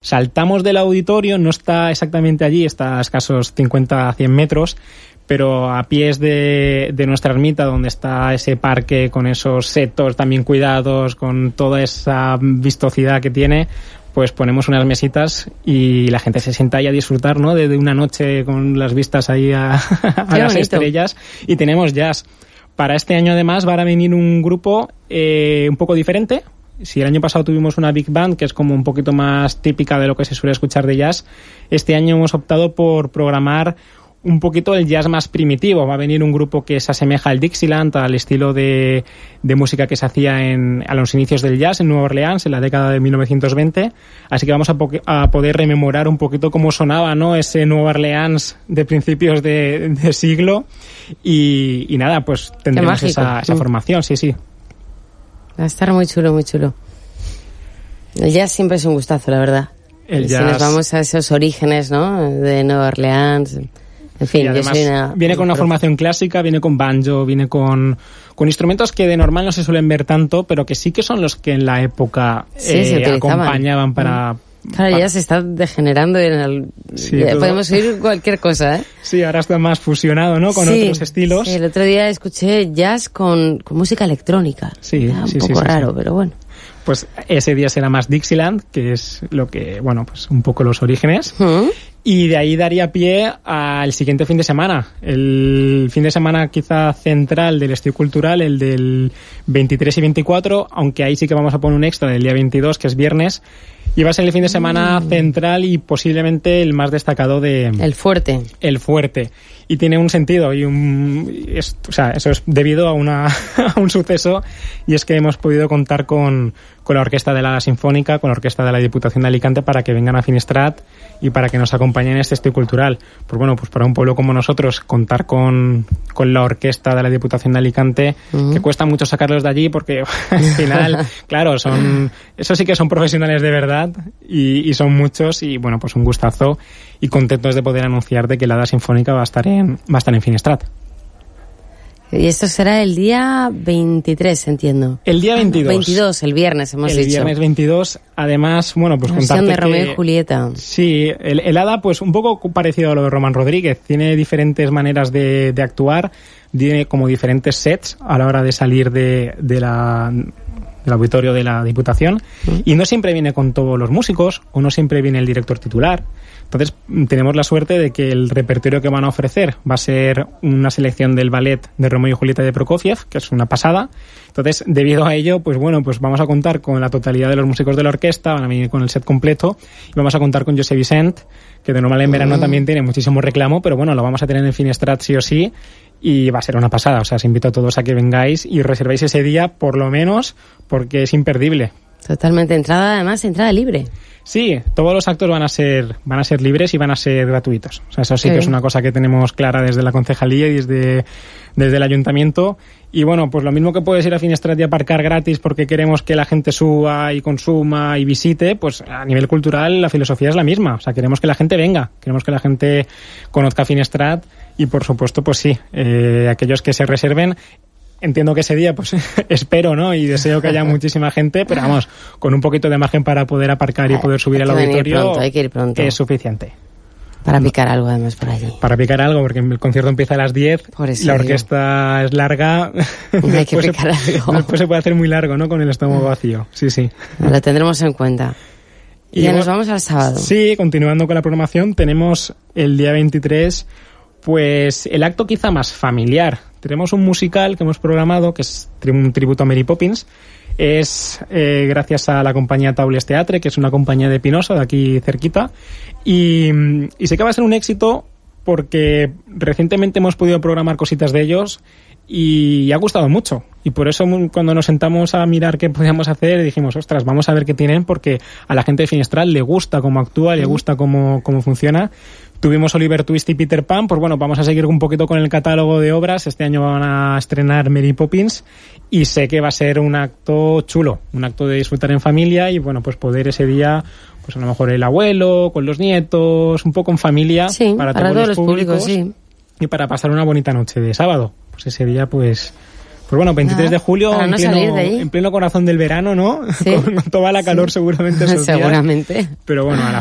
saltamos del auditorio, no está exactamente allí, está a escasos 50 a 100 metros, pero a pies de nuestra ermita, donde está ese parque con esos setos también cuidados, con toda esa vistosidad que tiene, pues ponemos unas mesitas y la gente se sienta ahí a disfrutar, ¿no? De una noche con las vistas ahí a las estrellas, y tenemos jazz. Para este año además va a venir un grupo un poco diferente. Si el año pasado tuvimos una big band, que es como un poquito más típica de lo que se suele escuchar de jazz, este año hemos optado por programar un poquito el jazz más primitivo. Va a venir un grupo que se asemeja al Dixieland, al estilo de música que se hacía a los inicios del jazz en Nueva Orleans, en la década de 1920. Así que vamos a poder rememorar un poquito cómo sonaba, ¿no?, ese Nueva Orleans de principios de siglo. Y nada, pues tendremos esa formación, sí. Va a estar muy chulo, muy chulo. El jazz siempre es un gustazo, la verdad. Si nos vamos a esos orígenes, ¿no?, de Nueva Orleans. En fin, además, viene con una formación clásica, viene con banjo, viene con instrumentos que de normal no se suelen ver tanto, pero que sí que son los que en la época acompañaban para... Claro, ya se está degenerando podemos oír cualquier cosa, ¿eh? Sí, ahora está más fusionado, ¿no?, con otros estilos. Sí, el otro día escuché jazz con música electrónica. Sí, un poco raro, pero bueno. Pues ese día será más Dixieland, que es lo que, bueno, pues un poco los orígenes. Y de ahí daría pie al siguiente fin de semana. El fin de semana quizá central del Estío Cultural, el del 23 y 24, aunque ahí sí que vamos a poner un extra del día 22, que es viernes. Y va a ser el fin de semana central y posiblemente el más destacado de... El fuerte. El fuerte. Y tiene un sentido eso es debido a un suceso, y es que hemos podido contar con la Orquesta de la Sinfónica, con la Orquesta de la Diputación de Alicante, para que vengan a Finestrat y para que nos acompañen en este Estío Cultural. Pues bueno, pues para un pueblo como nosotros, contar con la Orquesta de la Diputación de Alicante, que cuesta mucho sacarlos de allí, porque al final, claro, eso sí que son profesionales de verdad, y son muchos, y bueno, pues un gustazo, y contentos de poder anunciar de que la Hada Sinfónica va a estar en Finestrat. Y esto será el día 23, entiendo. El día 22. 22, el viernes, hemos dicho. El viernes 22. Además, bueno, pues contarte de Romeo y Julieta. Sí, el Hada, pues un poco parecido a lo de Román Rodríguez. Tiene diferentes maneras de actuar, tiene como diferentes sets a la hora de salir del auditorio de la Diputación, y no siempre viene con todos los músicos, o no siempre viene el director titular. Entonces tenemos la suerte de que el repertorio que van a ofrecer va a ser una selección del ballet de Romeo y Julieta de Prokofiev, que es una pasada. Entonces, debido a ello, pues bueno, pues vamos a contar con la totalidad de los músicos de la orquesta, van a venir con el set completo, y vamos a contar con José Vicent, que de normal en verano también tiene muchísimo reclamo, pero bueno, lo vamos a tener en Finestrat sí o sí, y va a ser una pasada. O sea, os invito a todos a que vengáis y reservéis ese día, por lo menos, porque es imperdible. Totalmente. Entrada libre. Sí, todos los actos van a ser libres y van a ser gratuitos. O sea, eso sí que es una cosa que tenemos clara desde la concejalía y desde el ayuntamiento. Y bueno, pues lo mismo que puedes ir a Finestrat y aparcar gratis porque queremos que la gente suba y consuma y visite, pues a nivel cultural la filosofía es la misma. O sea, queremos que la gente venga, queremos que la gente conozca Finestrat, y por supuesto, pues sí, aquellos que se reserven. Entiendo que ese día, pues espero, ¿no?, y deseo que haya muchísima gente, pero vamos, con un poquito de margen para poder aparcar y poder subir al auditorio, hay que ir pronto. Es suficiente. Para picar algo, además, por allí. Para picar algo, porque el concierto empieza a las 10, la orquesta es larga. Hay que picar algo. Después se puede hacer muy largo, ¿no?, con el estómago vacío. Sí. Lo tendremos en cuenta. Y ya nos vamos al sábado. Sí, continuando con la programación, tenemos el día 23, pues el acto quizá más familiar. Tenemos un musical que hemos programado, que es un tributo a Mary Poppins. Es gracias a la compañía Taules Teatre, que es una compañía de Pinoso, de aquí cerquita. Y sé que va a ser un éxito porque recientemente hemos podido programar cositas de ellos y ha gustado mucho. Y por eso cuando nos sentamos a mirar qué podíamos hacer, dijimos, ostras, vamos a ver qué tienen, porque a la gente de Finestrat le gusta cómo actúa, le gusta cómo funciona. Tuvimos Oliver Twist y Peter Pan, pues bueno, vamos a seguir un poquito con el catálogo de obras. Este año van a estrenar Mary Poppins y sé que va a ser un acto chulo, un acto de disfrutar en familia y bueno, pues poder ese día, pues a lo mejor el abuelo, con los nietos, un poco en familia, sí, para todos los públicos, sí. Y para pasar una bonita noche de sábado. Pues ese día, pues bueno, 23 de julio, en pleno corazón del verano, ¿no? Sí. Con toda la calor seguramente esos seguramente. días. Pero bueno,